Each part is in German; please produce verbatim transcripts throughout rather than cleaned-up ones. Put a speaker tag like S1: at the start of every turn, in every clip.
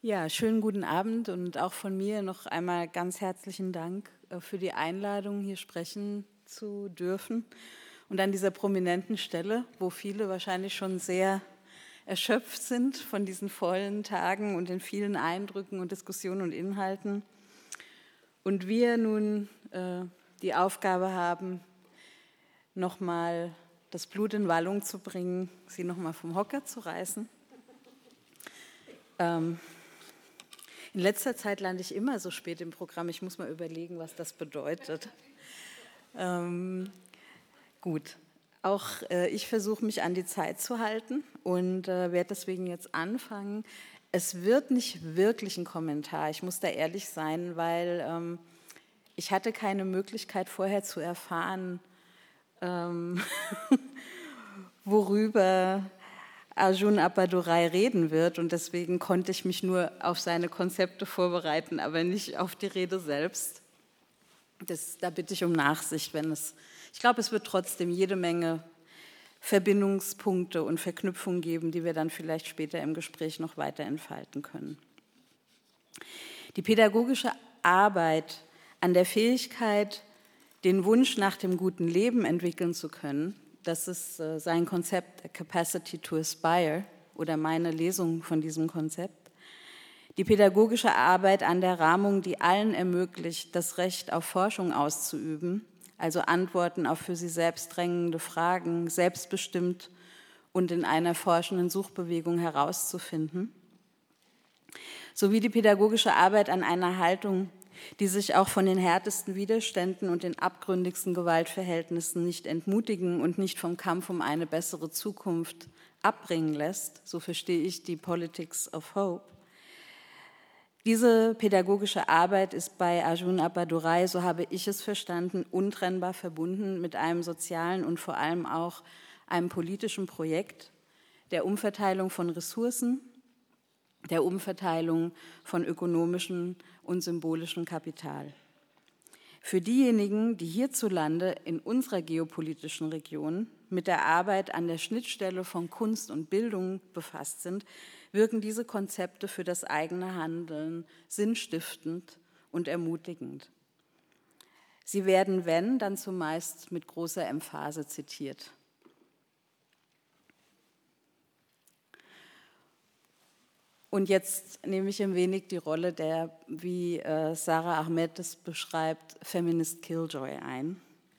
S1: Ja, schönen guten Abend und auch von mir noch einmal ganz herzlichen Dank für die Einladung, hier sprechen zu dürfen. Und an dieser prominenten Stelle, wo viele wahrscheinlich schon sehr erschöpft sind von diesen vollen Tagen und den vielen Eindrücken und Diskussionen und Inhalten. Und wir nun äh, die Aufgabe haben, nochmal das Blut in Wallung zu bringen, sie nochmal vom Hocker zu reißen. Ähm, In letzter Zeit lande ich immer so spät im Programm. Ich muss mal überlegen, was das bedeutet. Ähm, gut, auch äh, ich versuche mich an die Zeit zu halten und äh, werde deswegen jetzt anfangen. Es wird nicht wirklich ein Kommentar, ich muss da ehrlich sein, weil ähm, ich hatte keine Möglichkeit vorher zu erfahren, ähm, worüber Arjun Appadurai reden wird und deswegen konnte ich mich nur auf seine Konzepte vorbereiten, aber nicht auf die Rede selbst. Das, da bitte ich um Nachsicht, wenn es, ich glaube, es wird trotzdem jede Menge Verbindungspunkte und Verknüpfungen geben, die wir dann vielleicht später im Gespräch noch weiter entfalten können. Die pädagogische Arbeit an der Fähigkeit, den Wunsch nach dem guten Leben entwickeln zu können, das ist äh, sein Konzept, A Capacity to Aspire, oder meine Lesung von diesem Konzept. Die pädagogische Arbeit an der Rahmung, die allen ermöglicht, das Recht auf Forschung auszuüben, also Antworten auf für sie selbst drängende Fragen, selbstbestimmt und in einer forschenden Suchbewegung herauszufinden. Sowie die pädagogische Arbeit an einer Haltung, die sich auch von den härtesten Widerständen und den abgründigsten Gewaltverhältnissen nicht entmutigen und nicht vom Kampf um eine bessere Zukunft abbringen lässt, so verstehe ich die Politics of Hope. Diese pädagogische Arbeit ist bei Arjun Appadurai, so habe ich es verstanden, untrennbar verbunden mit einem sozialen und vor allem auch einem politischen Projekt der Umverteilung von Ressourcen, der Umverteilung von ökonomischem und symbolischem Kapital. Für diejenigen, die hierzulande in unserer geopolitischen Region mit der Arbeit an der Schnittstelle von Kunst und Bildung befasst sind, wirken diese Konzepte für das eigene Handeln sinnstiftend und ermutigend. Sie werden, wenn, dann zumeist mit großer Emphase zitiert. Und jetzt nehme ich ein wenig die Rolle der, wie äh, Sara Ahmed es beschreibt, Feminist Killjoy ein.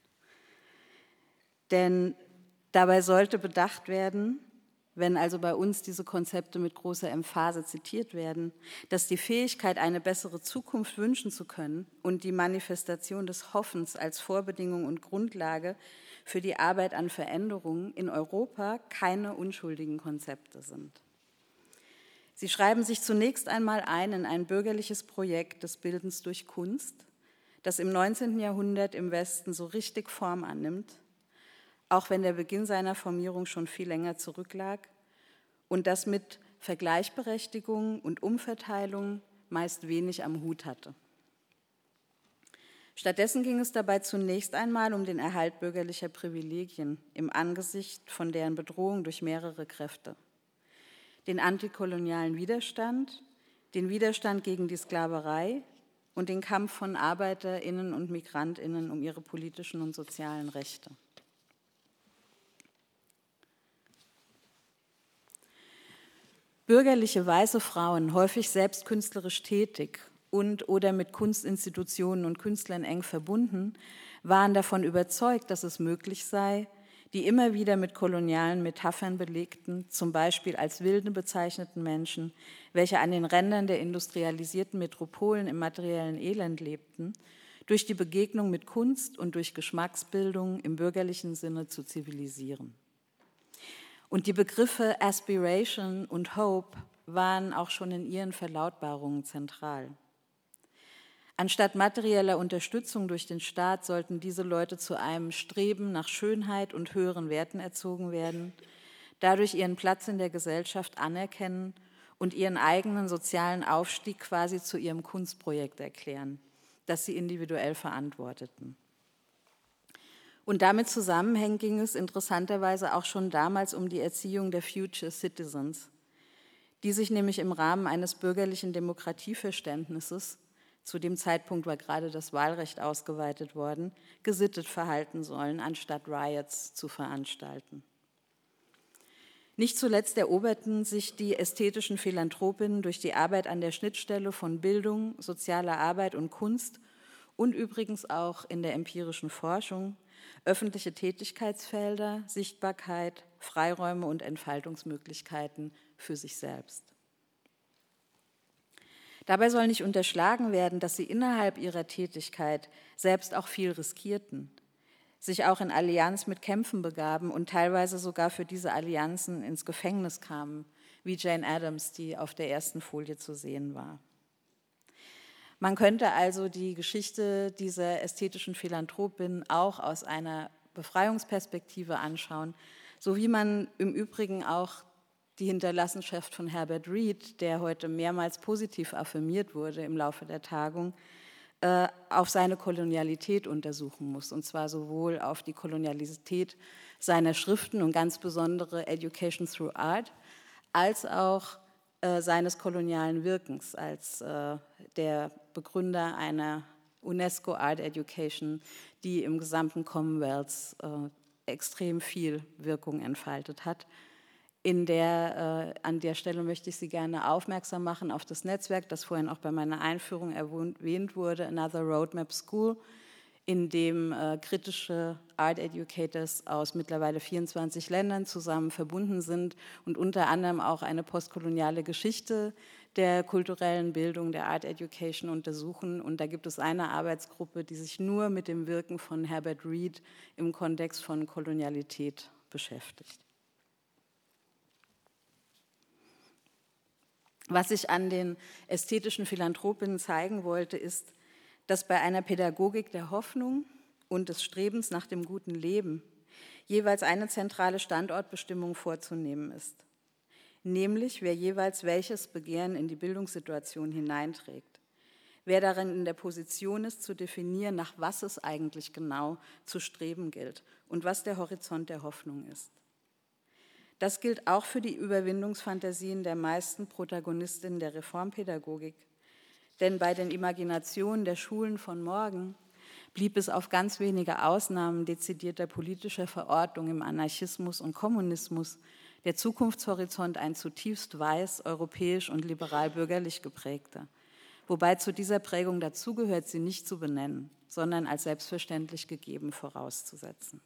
S1: Denn dabei sollte bedacht werden, wenn also bei uns diese Konzepte mit großer Emphase zitiert werden, dass die Fähigkeit, eine bessere Zukunft wünschen zu können und die Manifestation des Hoffens als Vorbedingung und Grundlage für die Arbeit an Veränderungen in Europa keine unschuldigen Konzepte sind. Sie schreiben sich zunächst einmal ein in ein bürgerliches Projekt des Bildens durch Kunst, das im neunzehnten Jahrhundert im Westen so richtig Form annimmt, auch wenn der Beginn seiner Formierung schon viel länger zurücklag und das mit Vergleichberechtigung und Umverteilung meist wenig am Hut hatte. Stattdessen ging es dabei zunächst einmal um den Erhalt bürgerlicher Privilegien im Angesicht von deren Bedrohung durch mehrere Kräfte. Den antikolonialen Widerstand, den Widerstand gegen die Sklaverei und den Kampf von ArbeiterInnen und MigrantInnen um ihre politischen und sozialen Rechte. Bürgerliche weiße Frauen, häufig selbst künstlerisch tätig und oder mit Kunstinstitutionen und Künstlern eng verbunden, waren davon überzeugt, dass es möglich sei, die immer wieder mit kolonialen Metaphern belegten, zum Beispiel als Wilde bezeichneten Menschen, welche an den Rändern der industrialisierten Metropolen im materiellen Elend lebten, durch die Begegnung mit Kunst und durch Geschmacksbildung im bürgerlichen Sinne zu zivilisieren. Und die Begriffe Aspiration und Hope waren auch schon in ihren Verlautbarungen zentral. Anstatt materieller Unterstützung durch den Staat sollten diese Leute zu einem Streben nach Schönheit und höheren Werten erzogen werden, dadurch ihren Platz in der Gesellschaft anerkennen und ihren eigenen sozialen Aufstieg quasi zu ihrem Kunstprojekt erklären, das sie individuell verantworteten. Und damit zusammenhängend ging es interessanterweise auch schon damals um die Erziehung der Future Citizens, die sich nämlich im Rahmen eines bürgerlichen Demokratieverständnisses, zu dem Zeitpunkt war gerade das Wahlrecht ausgeweitet worden, gesittet verhalten sollen, anstatt Riots zu veranstalten. Nicht zuletzt eroberten sich die ästhetischen Philanthropinnen durch die Arbeit an der Schnittstelle von Bildung, sozialer Arbeit und Kunst und übrigens auch in der empirischen Forschung öffentliche Tätigkeitsfelder, Sichtbarkeit, Freiräume und Entfaltungsmöglichkeiten für sich selbst. Dabei soll nicht unterschlagen werden, dass sie innerhalb ihrer Tätigkeit selbst auch viel riskierten, sich auch in Allianz mit Kämpfen begaben und teilweise sogar für diese Allianzen ins Gefängnis kamen, wie Jane Addams, die auf der ersten Folie zu sehen war. Man könnte also die Geschichte dieser ästhetischen Philanthropin auch aus einer Befreiungsperspektive anschauen, so wie man im Übrigen auch die Hinterlassenschaft von Herbert Reed, der heute mehrmals positiv affirmiert wurde im Laufe der Tagung, äh, auf seine Kolonialität untersuchen muss, und zwar sowohl auf die Kolonialität seiner Schriften und ganz besondere Education Through Art, als auch äh, seines kolonialen Wirkens als äh, der Begründer einer UNESCO Art Education, die im gesamten Commonwealth äh, extrem viel Wirkung entfaltet hat. In der, äh, an der Stelle möchte ich Sie gerne aufmerksam machen auf das Netzwerk, das vorhin auch bei meiner Einführung erwähnt wurde, Another Roadmap School, in dem äh, kritische Art Educators aus mittlerweile vierundzwanzig Ländern zusammen verbunden sind und unter anderem auch eine postkoloniale Geschichte der kulturellen Bildung, der Art Education untersuchen. Und da gibt es eine Arbeitsgruppe, die sich nur mit dem Wirken von Herbert Reed im Kontext von Kolonialität beschäftigt. Was ich an den ästhetischen Philanthropinnen zeigen wollte, ist, dass bei einer Pädagogik der Hoffnung und des Strebens nach dem guten Leben jeweils eine zentrale Standortbestimmung vorzunehmen ist, nämlich wer jeweils welches Begehren in die Bildungssituation hineinträgt, wer darin in der Position ist, zu definieren, nach was es eigentlich genau zu streben gilt und was der Horizont der Hoffnung ist. Das gilt auch für die Überwindungsfantasien der meisten Protagonistinnen der Reformpädagogik. Denn bei den Imaginationen der Schulen von morgen blieb es auf ganz wenige Ausnahmen dezidierter politischer Verortung im Anarchismus und Kommunismus der Zukunftshorizont ein zutiefst weiß, europäisch und liberal-bürgerlich geprägter. Wobei zu dieser Prägung dazugehört, sie nicht zu benennen, sondern als selbstverständlich gegeben vorauszusetzen.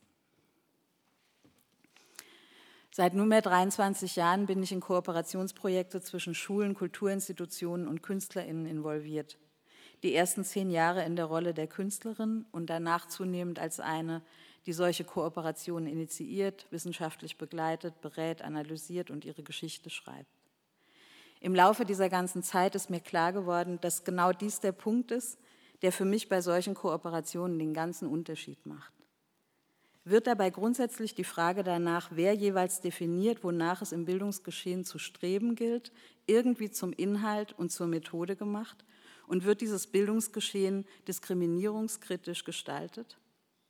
S1: Seit nunmehr dreiundzwanzig Jahren bin ich in Kooperationsprojekte zwischen Schulen, Kulturinstitutionen und KünstlerInnen involviert. Die ersten zehn Jahre in der Rolle der Künstlerin und danach zunehmend als eine, die solche Kooperationen initiiert, wissenschaftlich begleitet, berät, analysiert und ihre Geschichte schreibt. Im Laufe dieser ganzen Zeit ist mir klar geworden, dass genau dies der Punkt ist, der für mich bei solchen Kooperationen den ganzen Unterschied macht. Wird dabei grundsätzlich die Frage danach, wer jeweils definiert, wonach es im Bildungsgeschehen zu streben gilt, irgendwie zum Inhalt und zur Methode gemacht? Und wird dieses Bildungsgeschehen diskriminierungskritisch gestaltet?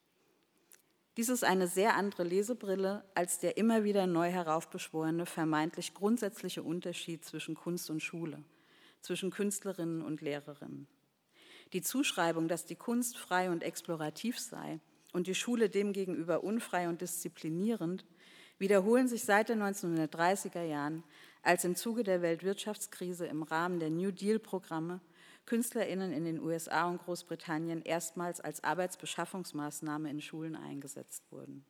S1: Dies ist eine sehr andere Lesebrille als der immer wieder neu heraufbeschworene, vermeintlich grundsätzliche Unterschied zwischen Kunst und Schule, zwischen Künstlerinnen und Lehrerinnen. Die Zuschreibung, dass die Kunst frei und explorativ sei, und die Schule demgegenüber unfrei und disziplinierend, wiederholen sich seit den neunzehnhundertdreißiger Jahren, als im Zuge der Weltwirtschaftskrise im Rahmen der New Deal-Programme KünstlerInnen in den U S A und Großbritannien erstmals als Arbeitsbeschaffungsmaßnahme in Schulen eingesetzt wurden.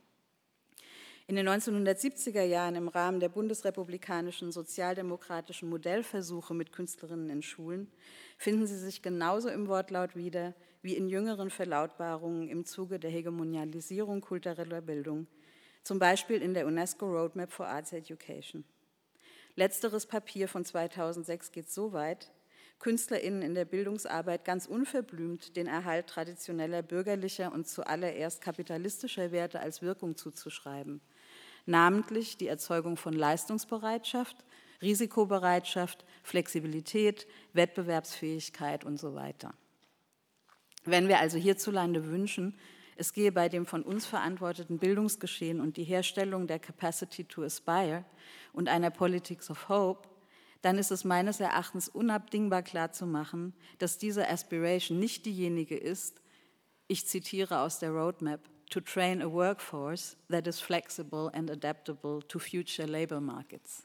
S1: In den neunzehnhundertsiebziger Jahren im Rahmen der bundesrepublikanischen sozialdemokratischen Modellversuche mit Künstlerinnen in Schulen finden sie sich genauso im Wortlaut wieder wie in jüngeren Verlautbarungen im Zuge der Hegemonialisierung kultureller Bildung, zum Beispiel in der UNESCO Roadmap for Arts Education. Letzteres Papier von zweitausendsechs geht so weit, KünstlerInnen in der Bildungsarbeit ganz unverblümt den Erhalt traditioneller bürgerlicher und zuallererst kapitalistischer Werte als Wirkung zuzuschreiben, namentlich die Erzeugung von Leistungsbereitschaft, Risikobereitschaft, Flexibilität, Wettbewerbsfähigkeit und so weiter. Wenn wir also hierzulande wünschen, es gehe bei dem von uns verantworteten Bildungsgeschehen und die Herstellung der Capacity to Aspire und einer Politics of Hope dann ist es meines Erachtens unabdingbar klarzumachen, dass diese Aspiration nicht diejenige ist, ich zitiere aus der Roadmap, to train a workforce that is flexible and adaptable to future labor markets.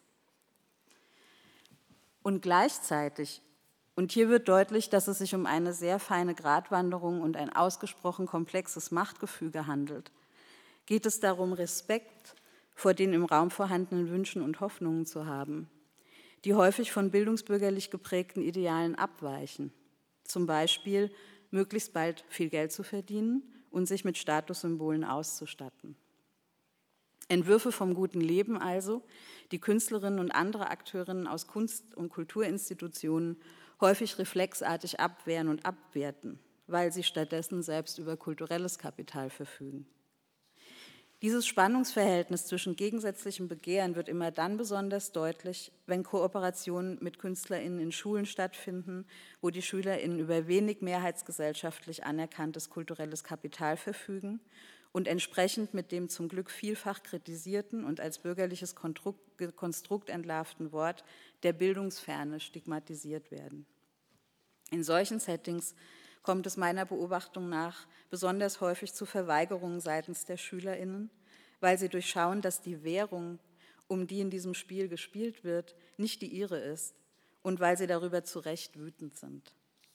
S1: Und gleichzeitig, und hier wird deutlich, dass es sich um eine sehr feine Gratwanderung und ein ausgesprochen komplexes Machtgefüge handelt, geht es darum, Respekt vor den im Raum vorhandenen Wünschen und Hoffnungen zu haben, die häufig von bildungsbürgerlich geprägten Idealen abweichen. Zum Beispiel, möglichst bald viel Geld zu verdienen und sich mit Statussymbolen auszustatten. Entwürfe vom guten Leben also, die Künstlerinnen und andere Akteurinnen aus Kunst- und Kulturinstitutionen häufig reflexartig abwehren und abwerten, weil sie stattdessen selbst über kulturelles Kapital verfügen. Dieses Spannungsverhältnis zwischen gegensätzlichem Begehren wird immer dann besonders deutlich, wenn Kooperationen mit KünstlerInnen in Schulen stattfinden, wo die SchülerInnen über wenig mehrheitsgesellschaftlich anerkanntes kulturelles Kapital verfügen und entsprechend mit dem zum Glück vielfach kritisierten und als bürgerliches Konstrukt entlarvten Wort der Bildungsferne stigmatisiert werden. In solchen Settings kommt es meiner Beobachtung nach besonders häufig zu Verweigerungen seitens der SchülerInnen, weil sie durchschauen, dass die Währung, um die in diesem Spiel gespielt wird, nicht die ihre ist und weil sie darüber zu Recht wütend sind.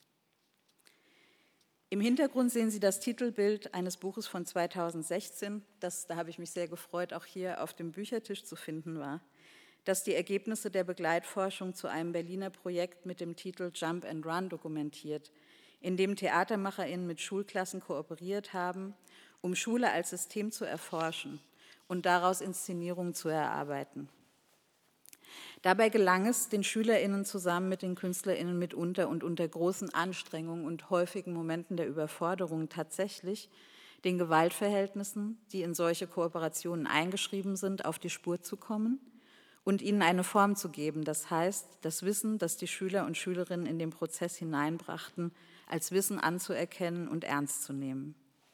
S1: Im Hintergrund sehen Sie das Titelbild eines Buches von zweitausendsechzehn, das, da habe ich mich sehr gefreut, auch hier auf dem Büchertisch zu finden war, das die Ergebnisse der Begleitforschung zu einem Berliner Projekt mit dem Titel Jump and Run dokumentiert, in dem TheatermacherInnen mit Schulklassen kooperiert haben, um Schule als System zu erforschen und daraus Inszenierungen zu erarbeiten. Dabei gelang es den SchülerInnen zusammen mit den KünstlerInnen mitunter und unter großen Anstrengungen und häufigen Momenten der Überforderung tatsächlich, den Gewaltverhältnissen, die in solche Kooperationen eingeschrieben sind, auf die Spur zu kommen und ihnen eine Form zu geben. Das heißt, das Wissen, das die Schüler und Schülerinnen in den Prozess hineinbrachten, als Wissen anzuerkennen und ernst zu nehmen.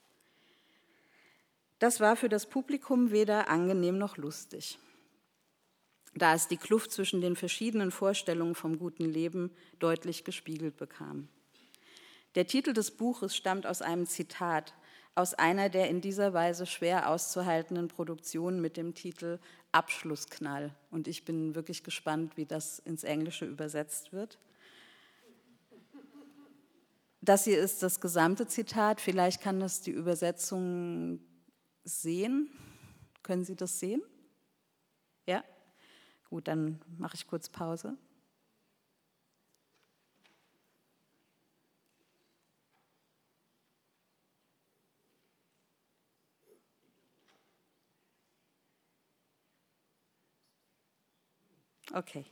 S1: Das war für das Publikum weder angenehm noch lustig, da es die Kluft zwischen den verschiedenen Vorstellungen vom guten Leben deutlich gespiegelt bekam. Der Titel des Buches stammt aus einem Zitat aus einer der in dieser Weise schwer auszuhaltenden Produktionen mit dem Titel Abschlussknall. Und ich bin wirklich gespannt, wie das ins Englische übersetzt wird. Das hier ist das gesamte Zitat. Vielleicht kann das die Übersetzung sehen. Können Sie das sehen? Ja? Gut, dann mache ich kurz Pause. Okay.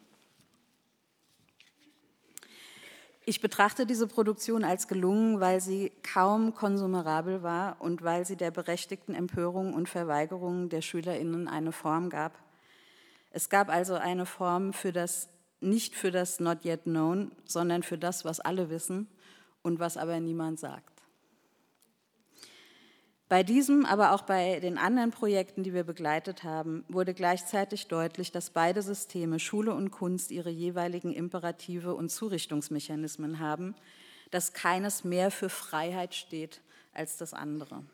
S1: Ich betrachte diese Produktion als gelungen, weil sie kaum konsumerabel war und weil sie der berechtigten Empörung und Verweigerung der SchülerInnen eine Form gab. Es gab also eine Form für das, nicht für das Not Yet Known, sondern für das, was alle wissen und was aber niemand sagt. Bei diesem, aber auch bei den anderen Projekten, die wir begleitet haben, wurde gleichzeitig deutlich, dass beide Systeme, Schule und Kunst, ihre jeweiligen Imperative und Zurichtungsmechanismen haben, dass keines mehr für Freiheit steht als das andere.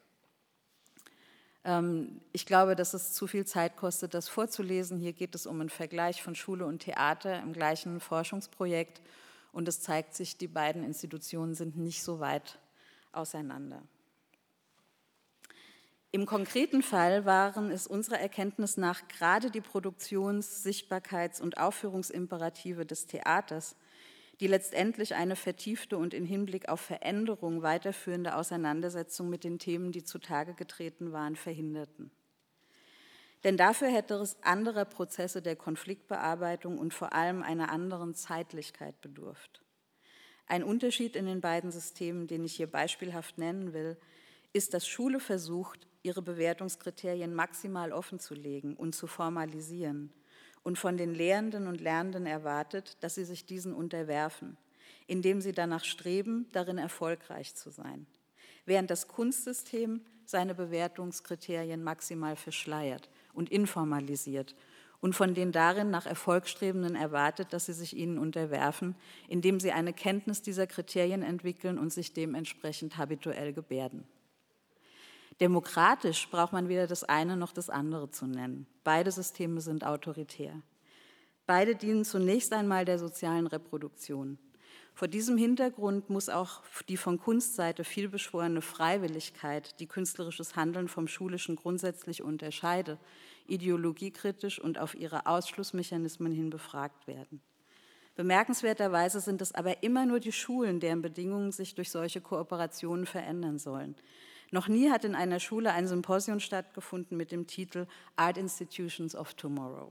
S1: Ich glaube, dass es zu viel Zeit kostet, das vorzulesen. Hier geht es um einen Vergleich von Schule und Theater im gleichen Forschungsprojekt und es zeigt sich, die beiden Institutionen sind nicht so weit auseinander. Im konkreten Fall waren es unserer Erkenntnis nach gerade die Produktions-, Sichtbarkeits- und Aufführungsimperative des Theaters, die letztendlich eine vertiefte und in Hinblick auf Veränderung weiterführende Auseinandersetzung mit den Themen, die zutage getreten waren, verhinderten. Denn dafür hätte es anderer Prozesse der Konfliktbearbeitung und vor allem einer anderen Zeitlichkeit bedurft. Ein Unterschied in den beiden Systemen, den ich hier beispielhaft nennen will, ist, dass Schule versucht, ihre Bewertungskriterien maximal offenzulegen und zu formalisieren und von den Lehrenden und Lernenden erwartet, dass sie sich diesen unterwerfen, indem sie danach streben, darin erfolgreich zu sein, während das Kunstsystem seine Bewertungskriterien maximal verschleiert und informalisiert und von den darin nach Erfolg Strebenden erwartet, dass sie sich ihnen unterwerfen, indem sie eine Kenntnis dieser Kriterien entwickeln und sich dementsprechend habituell gebärden. Demokratisch braucht man weder das eine noch das andere zu nennen. Beide Systeme sind autoritär. Beide dienen zunächst einmal der sozialen Reproduktion. Vor diesem Hintergrund muss auch die von Kunstseite vielbeschworene Freiwilligkeit, die künstlerisches Handeln vom schulischen grundsätzlich unterscheide, ideologiekritisch und auf ihre Ausschlussmechanismen hin befragt werden. Bemerkenswerterweise sind es aber immer nur die Schulen, deren Bedingungen sich durch solche Kooperationen verändern sollen. Noch nie hat in einer Schule ein Symposium stattgefunden mit dem Titel Art Institutions of Tomorrow.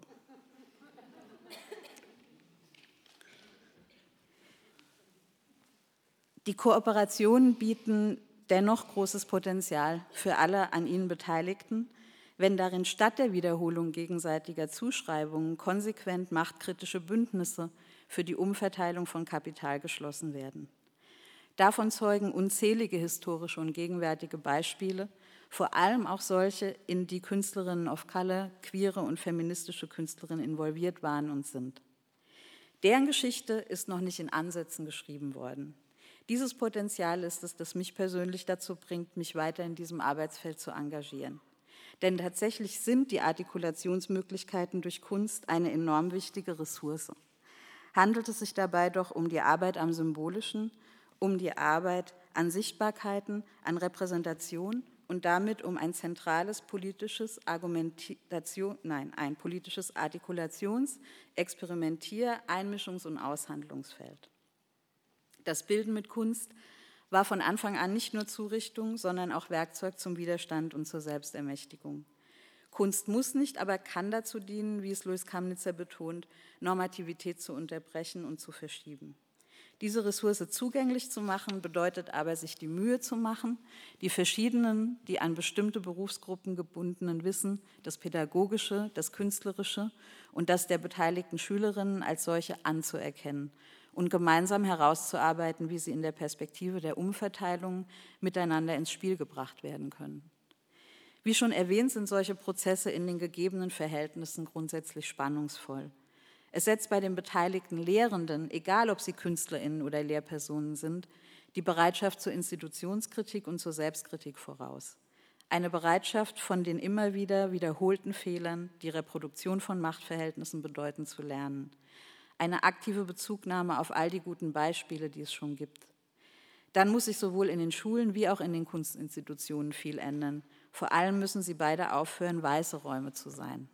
S1: Die Kooperationen bieten dennoch großes Potenzial für alle an ihnen Beteiligten, wenn darin statt der Wiederholung gegenseitiger Zuschreibungen konsequent machtkritische Bündnisse für die Umverteilung von Kapital geschlossen werden. Davon zeugen unzählige historische und gegenwärtige Beispiele, vor allem auch solche, in die Künstlerinnen of Color, queere und feministische Künstlerinnen involviert waren und sind. Deren Geschichte ist noch nicht in Ansätzen geschrieben worden. Dieses Potenzial ist es, das mich persönlich dazu bringt, mich weiter in diesem Arbeitsfeld zu engagieren. Denn tatsächlich sind die Artikulationsmöglichkeiten durch Kunst eine enorm wichtige Ressource. Handelt es sich dabei doch um die Arbeit am Symbolischen, um die Arbeit an Sichtbarkeiten, an Repräsentation und damit um ein zentrales politisches Argumentation, nein, ein politisches Artikulations-, Experimentier-, Einmischungs- und Aushandlungsfeld. Das Bilden mit Kunst war von Anfang an nicht nur Zurichtung, sondern auch Werkzeug zum Widerstand und zur Selbstermächtigung. Kunst muss nicht, aber kann dazu dienen, wie es Louis Kamnitzer betont, Normativität zu unterbrechen und zu verschieben. Diese Ressource zugänglich zu machen, bedeutet aber, sich die Mühe zu machen, die verschiedenen, die an bestimmte Berufsgruppen gebundenen Wissen, das Pädagogische, das Künstlerische und das der beteiligten Schülerinnen als solche anzuerkennen und gemeinsam herauszuarbeiten, wie sie in der Perspektive der Umverteilung miteinander ins Spiel gebracht werden können. Wie schon erwähnt, sind solche Prozesse in den gegebenen Verhältnissen grundsätzlich spannungsvoll. Es setzt bei den beteiligten Lehrenden, egal ob sie KünstlerInnen oder Lehrpersonen sind, die Bereitschaft zur Institutionskritik und zur Selbstkritik voraus. Eine Bereitschaft, von den immer wieder wiederholten Fehlern, die Reproduktion von Machtverhältnissen bedeuten, zu lernen. Eine aktive Bezugnahme auf all die guten Beispiele, die es schon gibt. Dann muss sich sowohl in den Schulen wie auch in den Kunstinstitutionen viel ändern. Vor allem müssen sie beide aufhören, weiße Räume zu sein.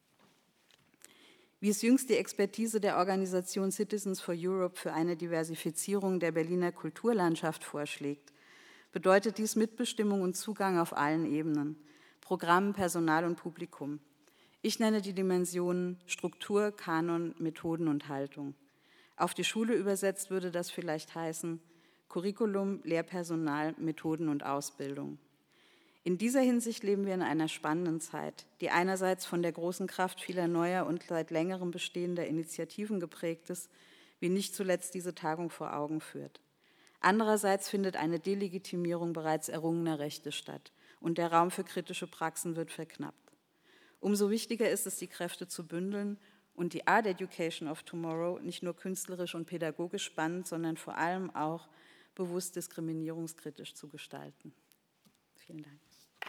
S1: Wie es jüngst die Expertise der Organisation Citizens for Europe für eine Diversifizierung der Berliner Kulturlandschaft vorschlägt, bedeutet dies Mitbestimmung und Zugang auf allen Ebenen, Programm, Personal und Publikum. Ich nenne die Dimensionen Struktur, Kanon, Methoden und Haltung. Auf die Schule übersetzt würde das vielleicht heißen Curriculum, Lehrpersonal, Methoden und Ausbildung. In dieser Hinsicht leben wir in einer spannenden Zeit, die einerseits von der großen Kraft vieler neuer und seit längerem bestehender Initiativen geprägt ist, wie nicht zuletzt diese Tagung vor Augen führt. Andererseits findet eine Delegitimierung bereits errungener Rechte statt und der Raum für kritische Praxen wird verknappt. Umso wichtiger ist es, die Kräfte zu bündeln und die Art Education of Tomorrow nicht nur künstlerisch und pädagogisch spannend, sondern vor allem auch bewusst diskriminierungskritisch zu gestalten. Vielen Dank.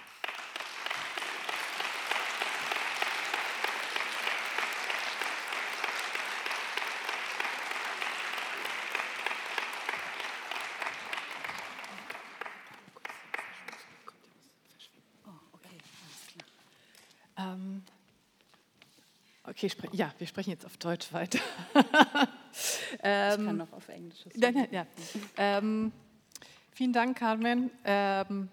S2: Ähm, okay, ja, wir sprechen jetzt auf Deutsch weiter.
S1: ähm, ich kann noch auf Englisch.
S2: Ja, ja, ja. ähm, vielen Dank, Carmen. Ähm,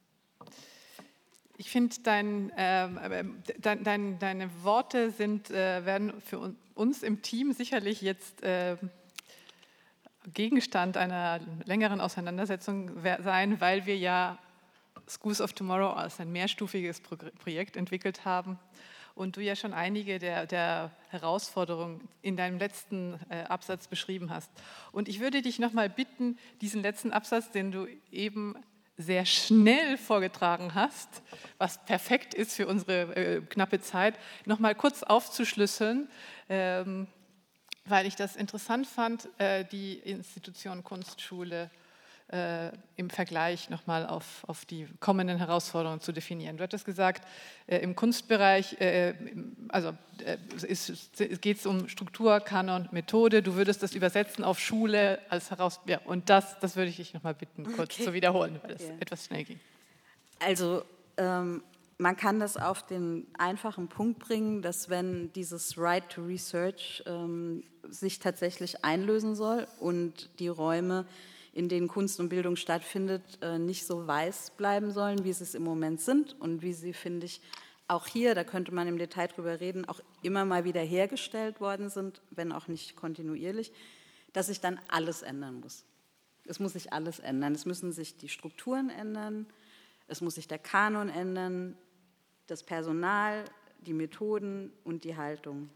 S2: ich finde, dein, ähm, dein, dein, deine Worte sind, äh, werden für uns im Team sicherlich jetzt äh, Gegenstand einer längeren Auseinandersetzung sein, weil wir ja Schools of Tomorrow als ein mehrstufiges Projekt entwickelt haben und du ja schon einige der, der Herausforderungen in deinem letzten äh, Absatz beschrieben hast. Und ich würde dich nochmal bitten, diesen letzten Absatz, den du eben sehr schnell vorgetragen hast, was perfekt ist für unsere äh, knappe Zeit, nochmal kurz aufzuschlüsseln, ähm, weil ich das interessant fand, äh, die Institution Kunstschule äh, im Vergleich nochmal auf, auf die kommenden Herausforderungen zu definieren. Du hattest gesagt, äh, im Kunstbereich äh, also, äh, geht es um Struktur, Kanon, Methode. Du würdest das übersetzen auf Schule als Herausforderung. Ja, und das, das würde ich dich nochmal bitten, kurz okay. zu wiederholen, weil es yeah. etwas schnell ging.
S1: Also ähm, man kann das auf den einfachen Punkt bringen, dass wenn dieses Right to Research ähm, sich tatsächlich einlösen soll und die Räume, in denen Kunst und Bildung stattfindet, nicht so weiß bleiben sollen, wie sie es im Moment sind und wie sie, finde ich, auch hier, da könnte man im Detail drüber reden, auch immer mal wieder hergestellt worden sind, wenn auch nicht kontinuierlich, dass sich dann alles ändern muss. Es muss sich alles ändern. Es müssen sich die Strukturen ändern, es muss sich der Kanon ändern, das Personal, die Methoden und die Haltung.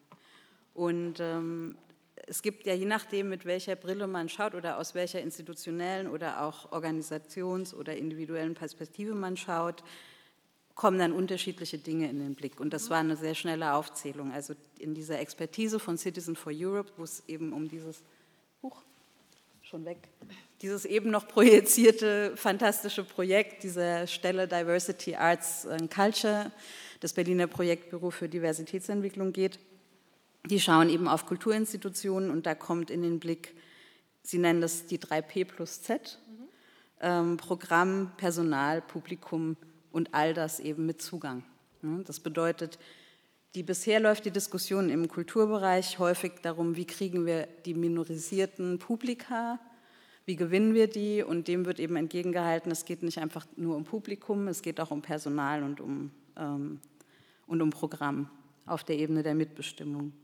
S1: Und ähm, es gibt ja, je nachdem, mit welcher Brille man schaut oder aus welcher institutionellen oder auch Organisations- oder individuellen Perspektive man schaut, kommen dann unterschiedliche Dinge in den Blick. Und das war eine sehr schnelle Aufzählung. Also in dieser Expertise von Citizen for Europe, wo es eben um dieses, huch, schon weg, dieses eben noch projizierte, fantastische Projekt dieser Stelle Diversity, Arts and Culture, das Berliner Projektbüro für Diversitätsentwicklung geht. Die schauen eben auf Kulturinstitutionen und da kommt in den Blick, sie nennen das die drei P plus Z, mhm. ähm, Programm, Personal, Publikum und all das eben mit Zugang. Das bedeutet, die bisher läuft die Diskussion im Kulturbereich häufig darum, wie kriegen wir die minorisierten Publika, wie gewinnen wir die, und dem wird eben entgegengehalten, es geht nicht einfach nur um Publikum, es geht auch um Personal und um, ähm, und um Programm auf der Ebene der Mitbestimmung.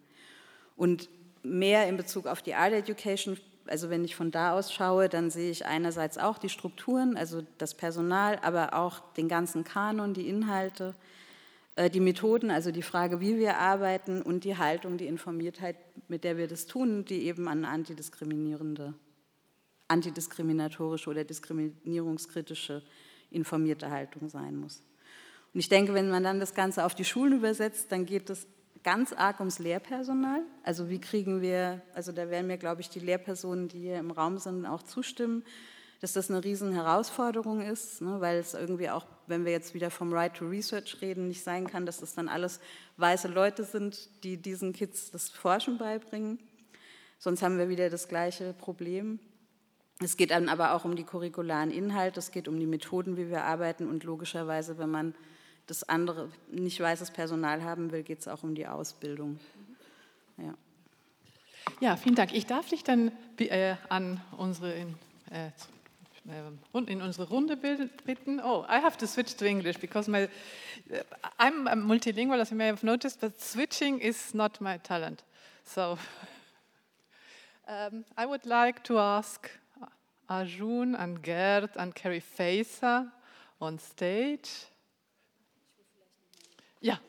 S1: Und mehr in Bezug auf die Art Education, also wenn ich von da aus schaue, dann sehe ich einerseits auch die Strukturen, also das Personal, aber auch den ganzen Kanon, die Inhalte, äh, die Methoden, also die Frage, wie wir arbeiten, und die Haltung, die Informiertheit, mit der wir das tun, die eben an antidiskriminierende, antidiskriminatorische oder diskriminierungskritische informierte Haltung sein muss. Und ich denke, wenn man dann das Ganze auf die Schulen übersetzt, dann geht es ganz arg ums Lehrpersonal. Also wie kriegen wir, also da werden mir, glaube ich, die Lehrpersonen, die hier im Raum sind, auch zustimmen, dass das eine riesen Herausforderung ist, ne, weil es irgendwie auch, wenn wir jetzt wieder vom Right to Research reden, nicht sein kann, dass das dann alles weiße Leute sind, die diesen Kids das Forschen beibringen. Sonst haben wir wieder das gleiche Problem. Es geht dann aber auch um die curricularen Inhalte, es geht um die Methoden, wie wir arbeiten, und logischerweise, wenn man das andere nicht weißes Personal haben will, geht es auch um die Ausbildung. Ja.
S2: Ja, vielen Dank. Ich darf dich dann äh, an unsere, in, äh, in unsere Runde bitten. Oh, I have to switch to English because my, I'm, I'm multilingual, as you may have noticed, but switching is not my talent. So um, I would like to ask Arjun and Gerd and Carrie Faeser on stage. Ja,